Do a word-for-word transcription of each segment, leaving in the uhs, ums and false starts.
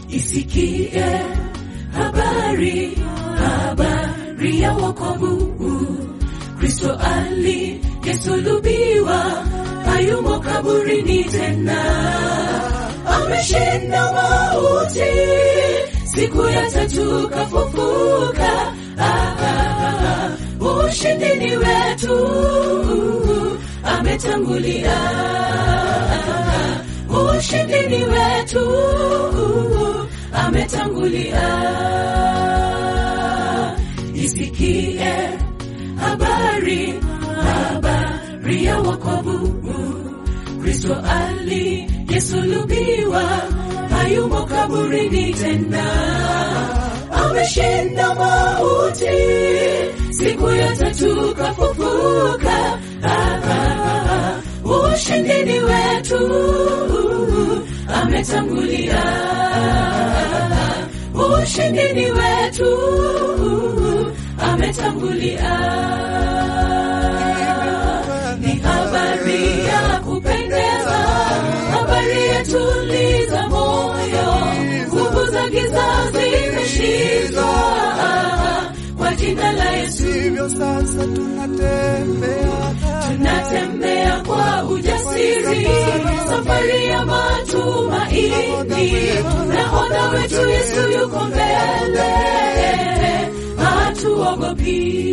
Isikie habari, habari ya wokovu. Kristo aliyesulubiwa hayumo kaburini tena, ameshinda mauti, siku ya tatu kafufuka. Ah, ah, ah, ushindi ni wetu, ametangulia. Ushindi ni wetu, ametangulia. Isikie habari, habari ya wokovu. Kristo aliyesulubiwa hayumo kaburini tena, ameshinda mauti, siku ya tatu kafufuka. Ah, ah, ah, ushindi ni wetu, ametangulia. Ushindi ni wetu, ametangulia. Ni habari ya kupendeza, habari ya tuliza moyo, nguvu za giza zimeshindwa kwa jina la Yesu. Hivyo sasa tunatembea, tunatembea kwa ujasiri, safari ya matumaini. Nahodha wetu Yesu yuko mbele, hatuogopi.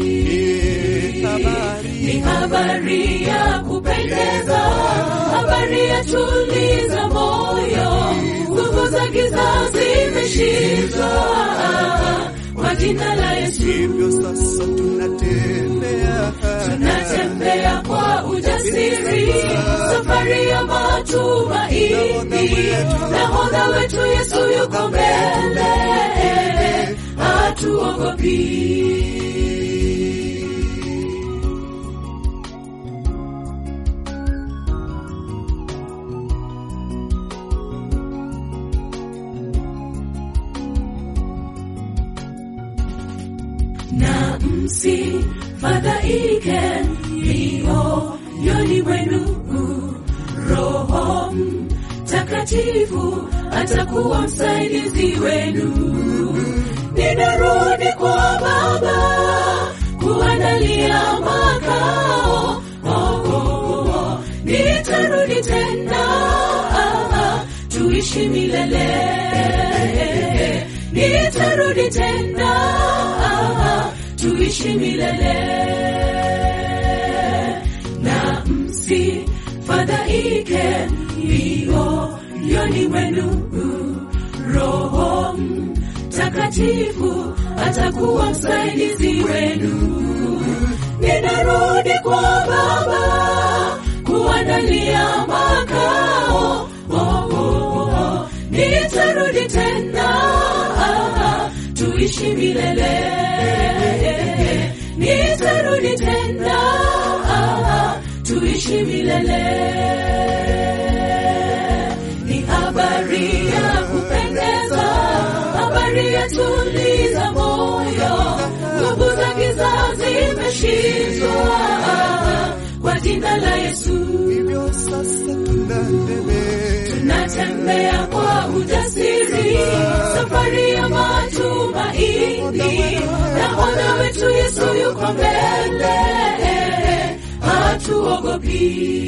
Ni habari ya kupendeza, habari ya tuliza moyo, nguvu za giza zimeshindwa kwa jina la Yesu. hivyo sasa tunatembea, tunatembea kwa ujasiri, safari ya matumaini. Nahodha wetu Yesu yuko mbele, hatuogopi. Na msifadhaike mioyoni mwenu, Roho Mtakatifu atakuwa msaidizi wenu. Ninarudi kwa Baba kuandalia makao, oh, oh, oh. Nitarudi tena, ah, ah, tuishi milele. Nitarudi tena, ah, ah, tuishi milele. Na msifadhaike mioyoni mwenu, Roho Mtakatifu atakuwa msaidizi wenu. Ninarudi kwa Baba kuandalia makao, oh, oh, oh. Nitarudi tena, ah, ah, tuishi milele. Nitarudi tena, ah, ah, tuishi milele. Ni habari ya kupendeza, habari ya tuliza moyo, nguvu za giza zimeshindwa kwa jina la Yesu. hivyo sasa tunatembea, tunatembea kwa ujasiri, safari ya matumaini. Nahodha wetu Yesu yuko mbele, hatuogopi.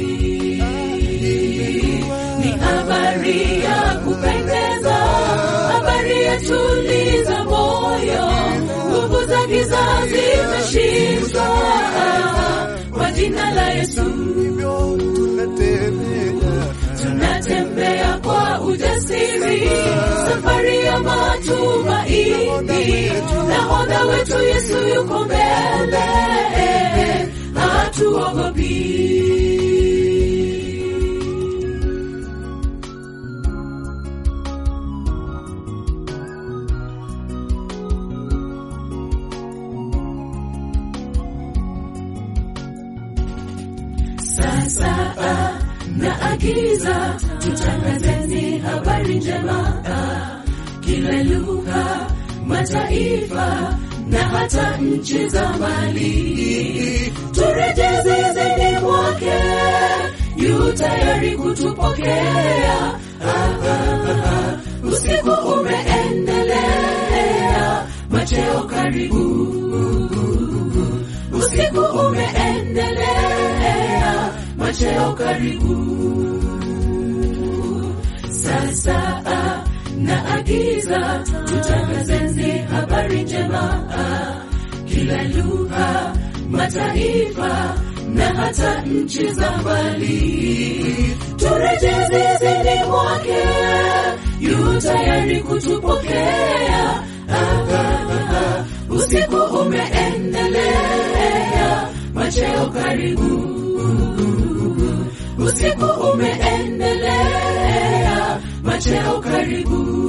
Ni habari ya kupendeza, habari ya tuliza moyo, nguvu za giza zimeshindwa kwa jina la Yesu. hivyo tunatembea, tunatembea kwa ujasiri, safari ya matumaini. Nahodha wetu Yesu yuko mbele, hatuogopi. Sasa naagiza, tutangazeni habari njema, kila lugha, mataifa na hata nchi za mbali. Turejeze zeni mwake, yu tayari kutupokea. Ah, ah, ah, usiku umeendelea, macheo karibu. Usiku umeendelea, macheo karibu. Sasa naagiza tutangazeni habari njema, kila lugha, mataifa na hata nchi za mbali. Turejee zizini mwake, yu tayari kutupokea. Ah, ah, ah. Usiku umeendelea, macheo karibu. Usiku umeendelea, macheo karibu.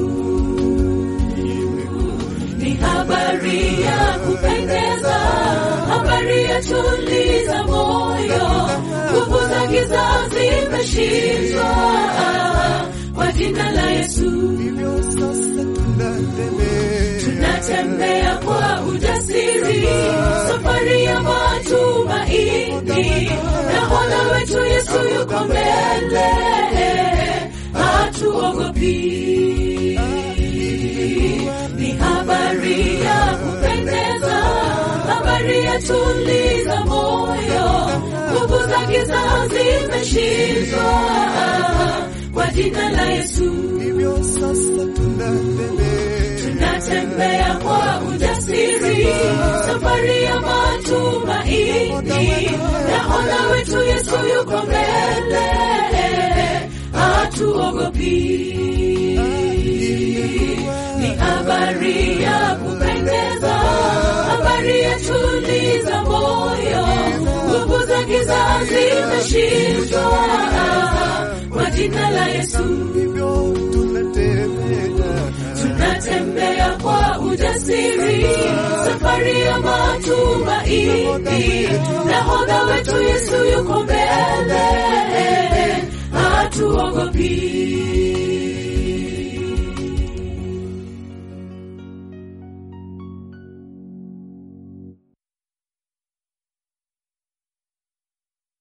Ni habari ya kupendeza, habari ya tuliza moyo. Nguvu za giza zimeshindwa kwa jina la Yesu. Hivyo sasa tunatembea, tunatembea kwa ujasiri, safari ya matumaini. Nahodha wetu Yesu yuko mbele, hatuogopi. Ni habari ya kupendeza, habari ya tuliza moyo. Nguvu za giza zimeshindwa kwa jina la Yesu. hivyo sasa tunatembea, tunatembea kwa ujasiri, safari ya matumaini. Nahodha wetu Yesu yuko mbele, hatuogopi. Ni habari ya kupendeza, habari ya tuliza moyo. Nguvu za giza zimeshindwa kwa jina la Yesu. hivyo tunatembea, tunatembea kwa ujasiri, safari ya matumaini. Nahodha wetu Yesu yuko mbele, hatuogopi.